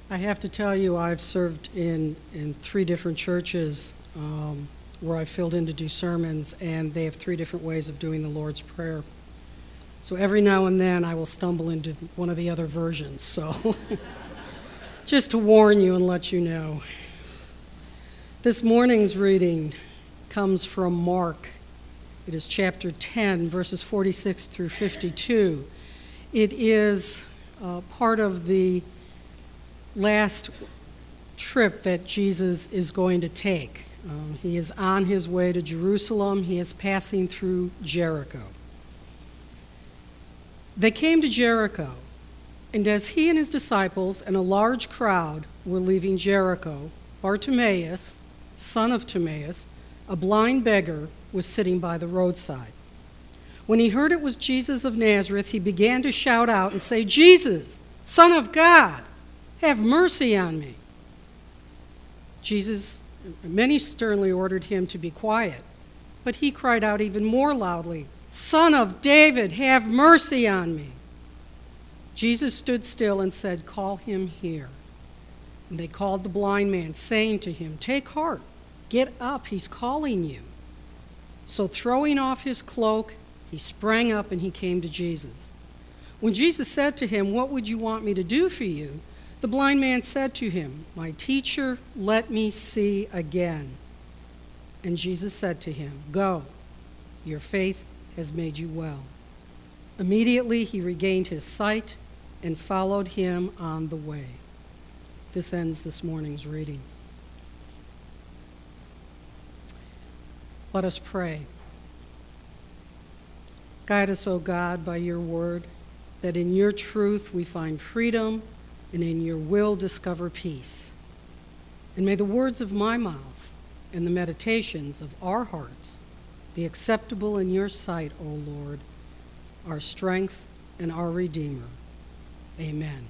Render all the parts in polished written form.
I have to tell you, I've served in 3 different churches where I filled in to do sermons, and they have 3 different ways of doing the Lord's Prayer. So every now and then I will stumble into one of the other versions. So just to warn you and let you know. This morning's reading comes from Mark. It is chapter 10, verses 46 through 52. It is part of the last trip that Jesus is going to take. He is on his way to Jerusalem. He is passing through Jericho. They came to Jericho, and as he and his disciples and a large crowd were leaving Jericho, Bartimaeus, son of Timaeus, a blind beggar, was sitting by the roadside. When he heard it was Jesus of Nazareth, he began to shout out and say, "Jesus, Son of God, have mercy on me." Many sternly ordered him to be quiet, but he cried out even more loudly, "Son of David, have mercy on me." Jesus stood still and said, "Call him here." And they called the blind man, saying to him, "Take heart, get up, he's calling you." So throwing off his cloak, he sprang up and he came to Jesus. When Jesus said to him, "What would you want me to do for you?" the blind man said to him, "My teacher, let me see again." And Jesus said to him, "Go, your faith has made you well." Immediately he regained his sight and followed him on the way. This ends this morning's reading. Let us pray. Guide us, O God, by your word, that in your truth we find freedom and in your will discover peace. And may the words of my mouth and the meditations of our hearts be acceptable in your sight, O Lord, our strength and our Redeemer. Amen.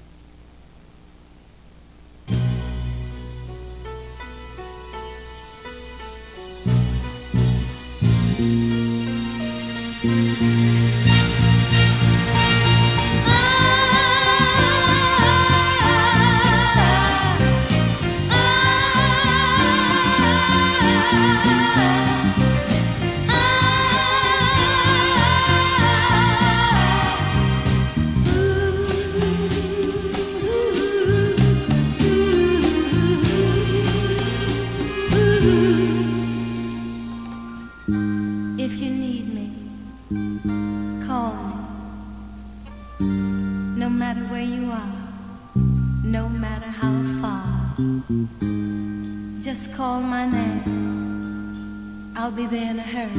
Just call my name, I'll be there in a hurry.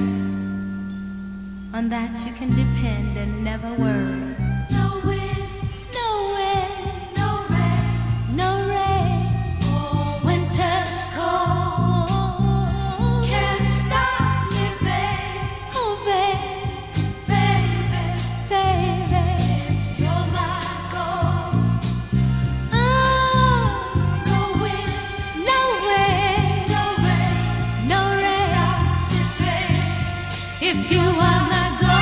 On that you can depend and never worry. No wind, no wind, no rain, no rain. Oh, winter's cold can't stop me, babe. Oh, babe, baby, baby, you're my goal. Oh, no wind, no wind, no rain, no rain. Stop me, babe. If you are my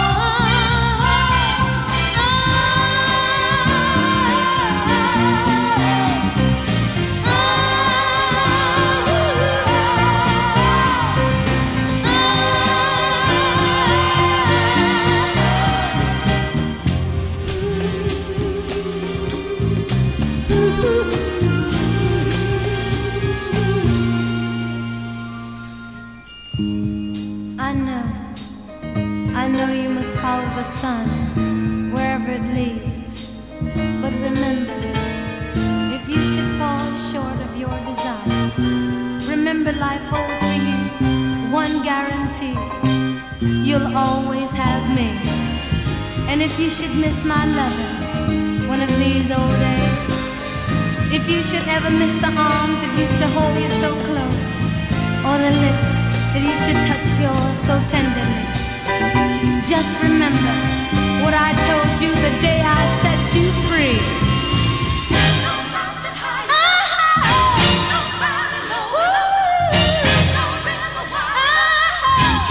I know you must follow the sun wherever it leads. But remember, if you should fall short of your desires, remember life holds for you one guarantee: you'll always have me. And if you should miss my loving one of these old days, if you should ever miss the arms that used to hold you so close, or the lips that used to touch yours so tenderly, just remember what I told you the day I set you free. No mountain high, no valley low, no river wide,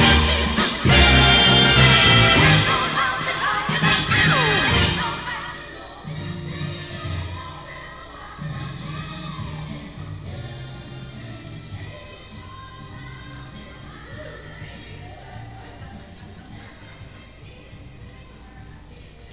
no mountain high, no valley low.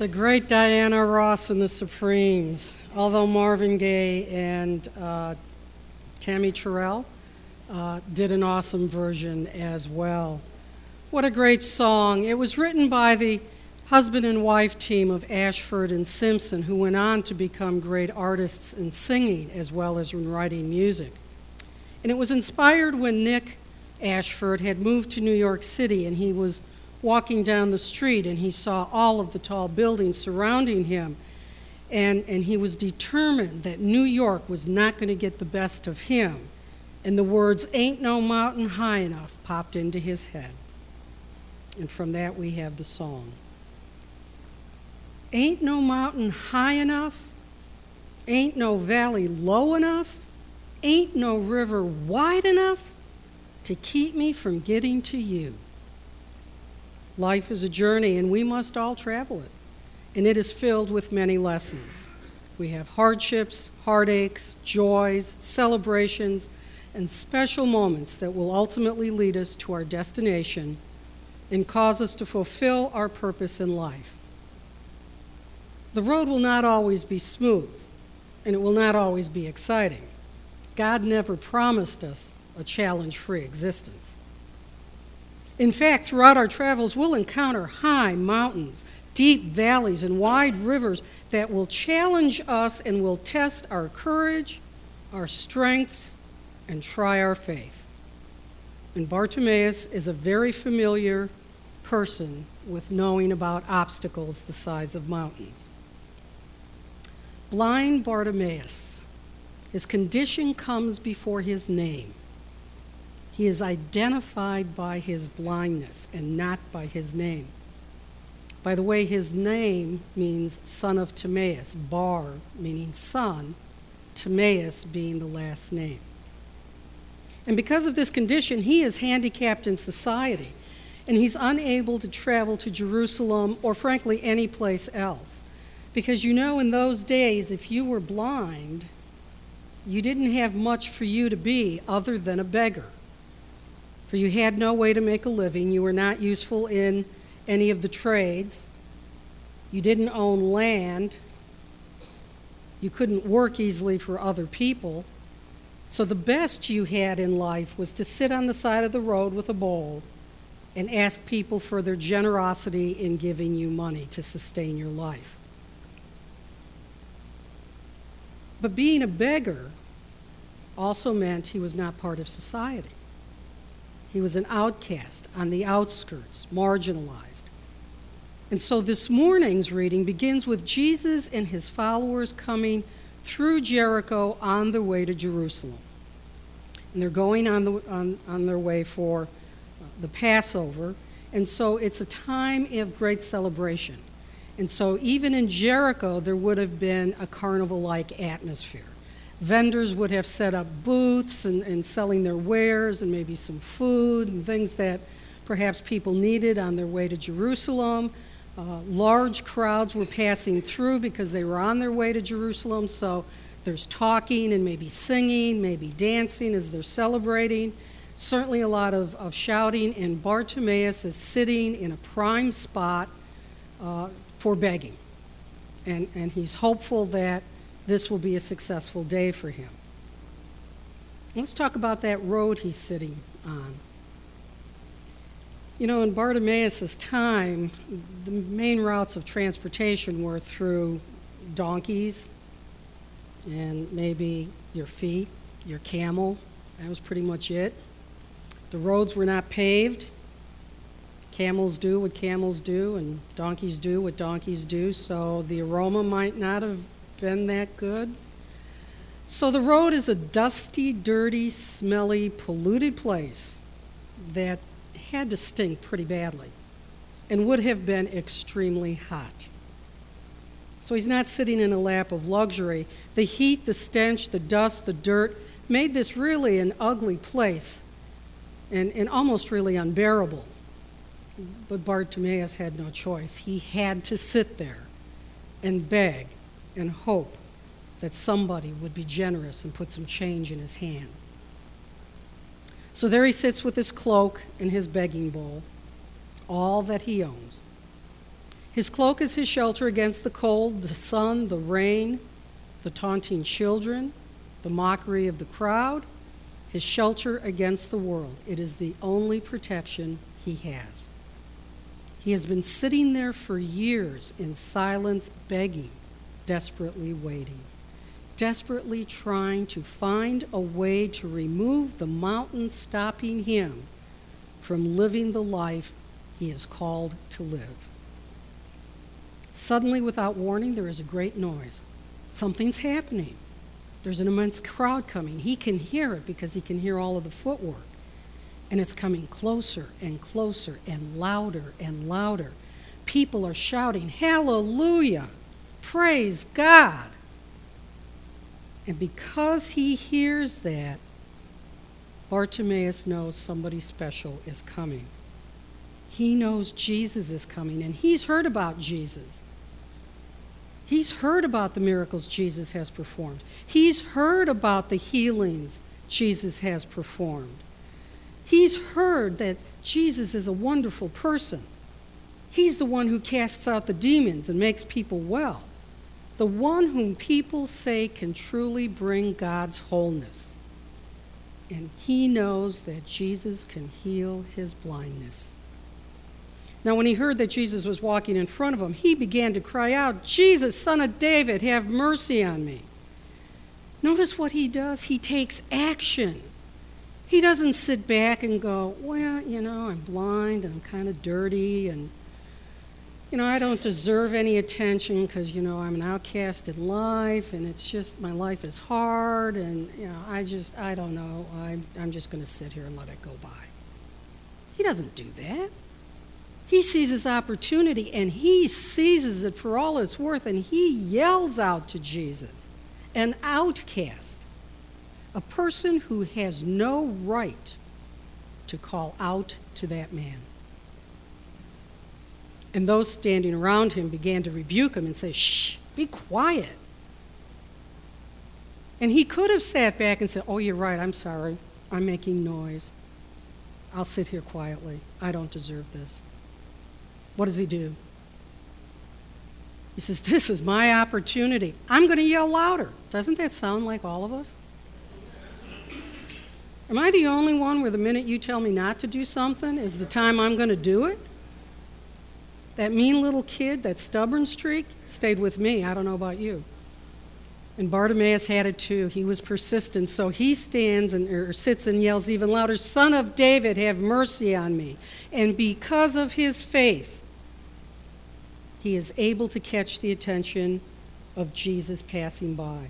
The great Diana Ross and the Supremes, although Marvin Gaye and Tammy Terrell did an awesome version as well. What a great song. It was written by the husband and wife team of Ashford and Simpson, who went on to become great artists in singing as well as in writing music. And it was inspired when Nick Ashford had moved to New York City, and he was walking down the street and he saw all of the tall buildings surrounding him, and he was determined that New York was not going to get the best of him, and the words "ain't no mountain high enough" popped into his head. And from that we have the song. Ain't no mountain high enough, ain't no valley low enough, ain't no river wide enough to keep me from getting to you. Life is a journey, and we must all travel it, and it is filled with many lessons. We have hardships, heartaches, joys, celebrations, and special moments that will ultimately lead us to our destination and cause us to fulfill our purpose in life. The road will not always be smooth, and it will not always be exciting. God never promised us a challenge-free existence. In fact, throughout our travels, we'll encounter high mountains, deep valleys, and wide rivers that will challenge us and will test our courage, our strengths, and try our faith. And Bartimaeus is a very familiar person with knowing about obstacles the size of mountains. Blind Bartimaeus, his condition comes before his name. He is identified by his blindness and not by his name. By the way, his name means son of Timaeus, Bar meaning son, Timaeus being the last name. And because of this condition, he is handicapped in society, and he's unable to travel to Jerusalem or frankly any place else. Because you know, in those days, if you were blind, you didn't have much for you to be other than a beggar. For you had no way to make a living, you were not useful in any of the trades, you didn't own land, you couldn't work easily for other people, so the best you had in life was to sit on the side of the road with a bowl and ask people for their generosity in giving you money to sustain your life. But being a beggar also meant he was not part of society. He was an outcast, on the outskirts, marginalized. And so this morning's reading begins with Jesus and his followers coming through Jericho on their way to Jerusalem. And they're going on their way for the Passover, and so it's a time of great celebration. And so even in Jericho, there would have been a carnival-like atmosphere. Vendors would have set up booths and selling their wares and maybe some food and things that perhaps people needed on their way to Jerusalem. Large crowds were passing through because they were on their way to Jerusalem, so there's talking and maybe singing, maybe dancing as they're celebrating. Certainly a lot of shouting, and Bartimaeus is sitting in a prime spot for begging. And he's hopeful that this will be a successful day for him. Let's talk about that road he's sitting on. You know, in Bartimaeus' time, the main routes of transportation were through donkeys and maybe your feet, your camel. That was pretty much it. The roads were not paved. Camels do what camels do, and donkeys do what donkeys do, so the aroma might not have been that good. So the road is a dusty, dirty, smelly, polluted place that had to stink pretty badly and would have been extremely hot. So he's not sitting in a lap of luxury. The heat, the stench, the dust, the dirt made this really an ugly place and almost really unbearable. But Bartimaeus had no choice. He had to sit there and beg and hope that somebody would be generous and put some change in his hand. So there he sits with his cloak and his begging bowl, all that he owns. His cloak is his shelter against the cold, the sun, the rain, the taunting children, the mockery of the crowd, his shelter against the world. It is the only protection he has. He has been sitting there for years in silence, begging, desperately waiting, desperately trying to find a way to remove the mountain stopping him from living the life he is called to live. Suddenly, without warning, there is a great noise. Something's happening. There's an immense crowd coming. He can hear it because he can hear all of the footwork. And it's coming closer and closer and louder and louder. People are shouting, "Hallelujah! Praise God!" And because he hears that, Bartimaeus knows somebody special is coming. He knows Jesus is coming, and he's heard about Jesus. He's heard about the miracles Jesus has performed. He's heard about the healings Jesus has performed. He's heard that Jesus is a wonderful person. He's the one who casts out the demons and makes people well. The one whom people say can truly bring God's wholeness. And he knows that Jesus can heal his blindness. Now, when he heard that Jesus was walking in front of him, he began to cry out, "Jesus, Son of David, have mercy on me." Notice what he does. He takes action. He doesn't sit back and go, "Well, I'm blind and I'm kind of dirty and, I don't deserve any attention because, I'm an outcast in life and it's just, my life is hard and, I don't know. I'm just going to sit here and let it go by." He doesn't do that. He sees his opportunity and he seizes it for all it's worth, and he yells out to Jesus, an outcast, a person who has no right to call out to that man. And those standing around him began to rebuke him and say, "Shh, be quiet." And he could have sat back and said, "Oh, you're right, I'm sorry. I'm making noise. I'll sit here quietly. I don't deserve this." What does he do? He says, "This is my opportunity. I'm going to yell louder." Doesn't that sound like all of us? Am I the only one where the minute you tell me not to do something is the time I'm going to do it? That mean little kid, that stubborn streak, stayed with me. I don't know about you. And Bartimaeus had it too. He was persistent, so he stands or sits and yells even louder, "Son of David, have mercy on me." And because of his faith, he is able to catch the attention of Jesus passing by.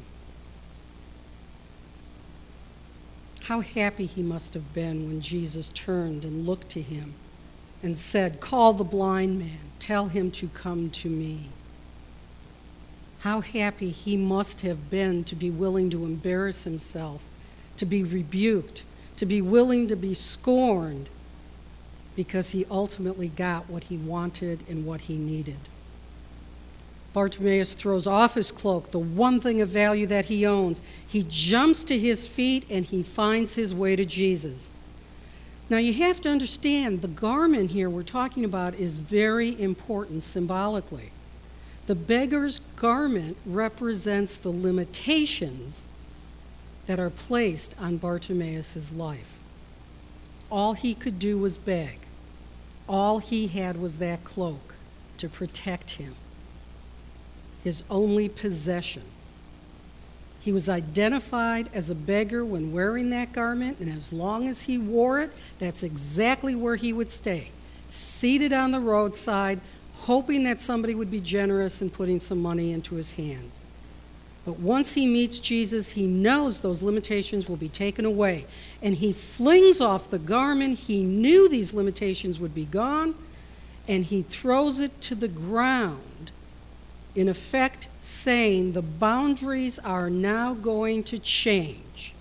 How happy he must have been when Jesus turned and looked to him and said, "Call the blind man, tell him to come to me." How happy he must have been to be willing to embarrass himself, to be rebuked, to be willing to be scorned, because he ultimately got what he wanted and what he needed. Bartimaeus throws off his cloak, the one thing of value that he owns. He jumps to his feet and he finds his way to Jesus. Now you have to understand, the garment here we're talking about is very important symbolically. The beggar's garment represents the limitations that are placed on Bartimaeus' life. All he could do was beg. All he had was that cloak to protect him, his only possession. He was identified as a beggar when wearing that garment, and as long as he wore it, that's exactly where he would stay, seated on the roadside, hoping that somebody would be generous in putting some money into his hands. But once he meets Jesus, he knows those limitations will be taken away, and he flings off the garment. He knew these limitations would be gone, and he throws it to the ground, in effect saying the boundaries are now going to change.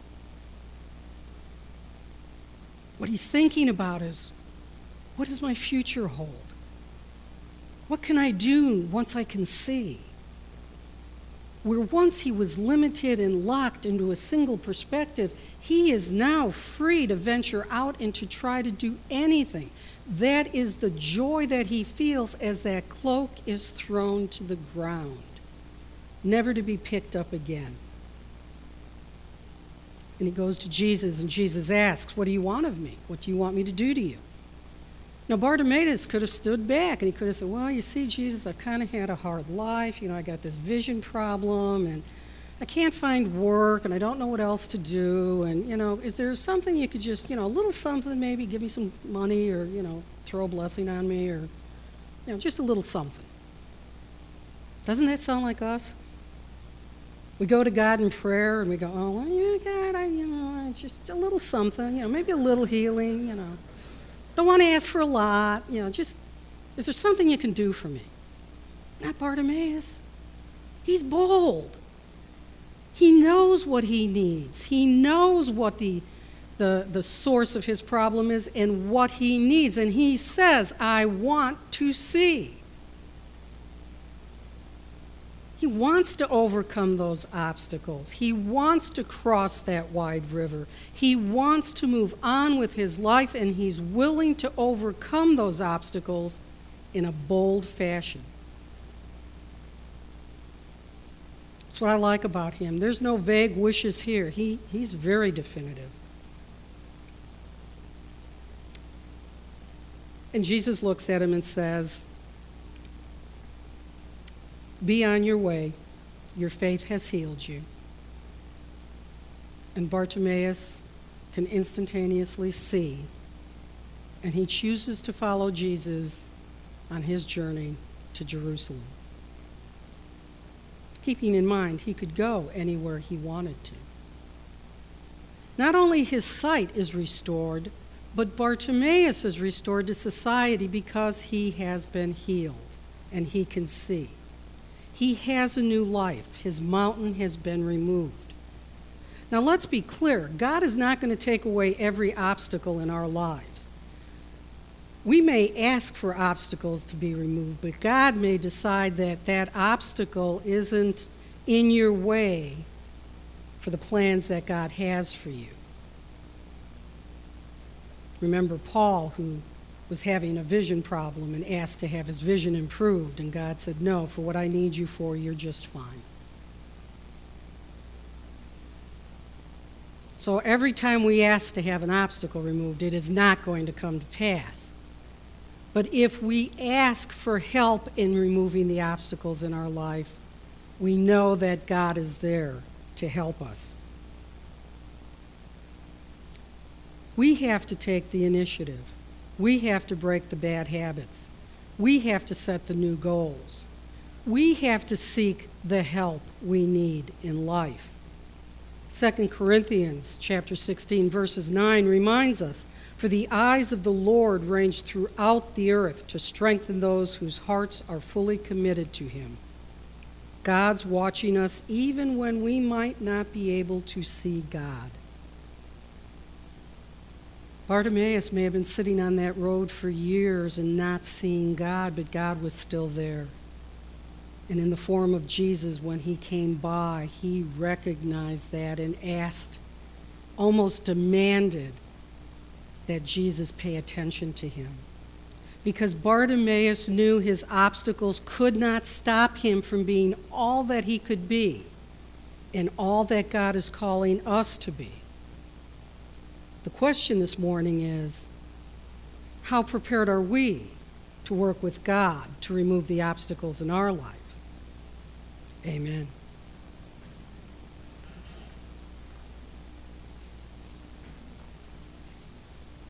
What he's thinking about is, what does my future hold? What can I do once I can see? Where once he was limited and locked into a single perspective, he is now free to venture out and to try to do anything. That is the joy that he feels as that cloak is thrown to the ground, never to be picked up again. And he goes to Jesus, and Jesus asks, "What do you want of me? What do you want me to do to you?" Now, Bartimaeus could have stood back, and he could have said, "Well, you see, Jesus, I've kind of had a hard life. I got this vision problem, and I can't find work, and I don't know what else to do. And, is there something you could just, a little something, maybe give me some money or, throw a blessing on me or, just a little something." Doesn't that sound like us? We go to God in prayer, and we go, "Oh, well, God, just a little something, maybe a little healing, Don't want to ask for a lot, just, is there something you can do for me?" Not Bartimaeus. He's bold. He knows what he needs. He knows what the source of his problem is and what he needs. And he says, "I want to see." He wants to overcome those obstacles. He wants to cross that wide river. He wants to move on with his life, and he's willing to overcome those obstacles in a bold fashion. That's what I like about him. There's no vague wishes here. He's very definitive. And Jesus looks at him and says, "Be on your way. Your faith has healed you." And Bartimaeus can instantaneously see, and he chooses to follow Jesus on his journey to Jerusalem, keeping in mind he could go anywhere he wanted to. Not only his sight is restored, but Bartimaeus is restored to society because he has been healed and he can see. He has a new life. His mountain has been removed. Now let's be clear. God is not going to take away every obstacle in our lives. We may ask for obstacles to be removed, but God may decide that that obstacle isn't in your way for the plans that God has for you. Remember Paul, who was having a vision problem and asked to have his vision improved, and God said, "No, for what I need you for, you're just fine." So every time we ask to have an obstacle removed, it is not going to come to pass. But if we ask for help in removing the obstacles in our life, we know that God is there to help us. We have to take the initiative. We have to break the bad habits. We have to set the new goals. We have to seek the help we need in life. 2 Corinthians chapter 16, verses 9 reminds us, "For the eyes of the Lord range throughout the earth to strengthen those whose hearts are fully committed to him." God's watching us even when we might not be able to see God. Bartimaeus may have been sitting on that road for years and not seeing God, but God was still there. And in the form of Jesus, when he came by, he recognized that and asked, almost demanded, that Jesus pay attention to him. Because Bartimaeus knew his obstacles could not stop him from being all that he could be and all that God is calling us to be. The question this morning is, how prepared are we to work with God to remove the obstacles in our life? Amen.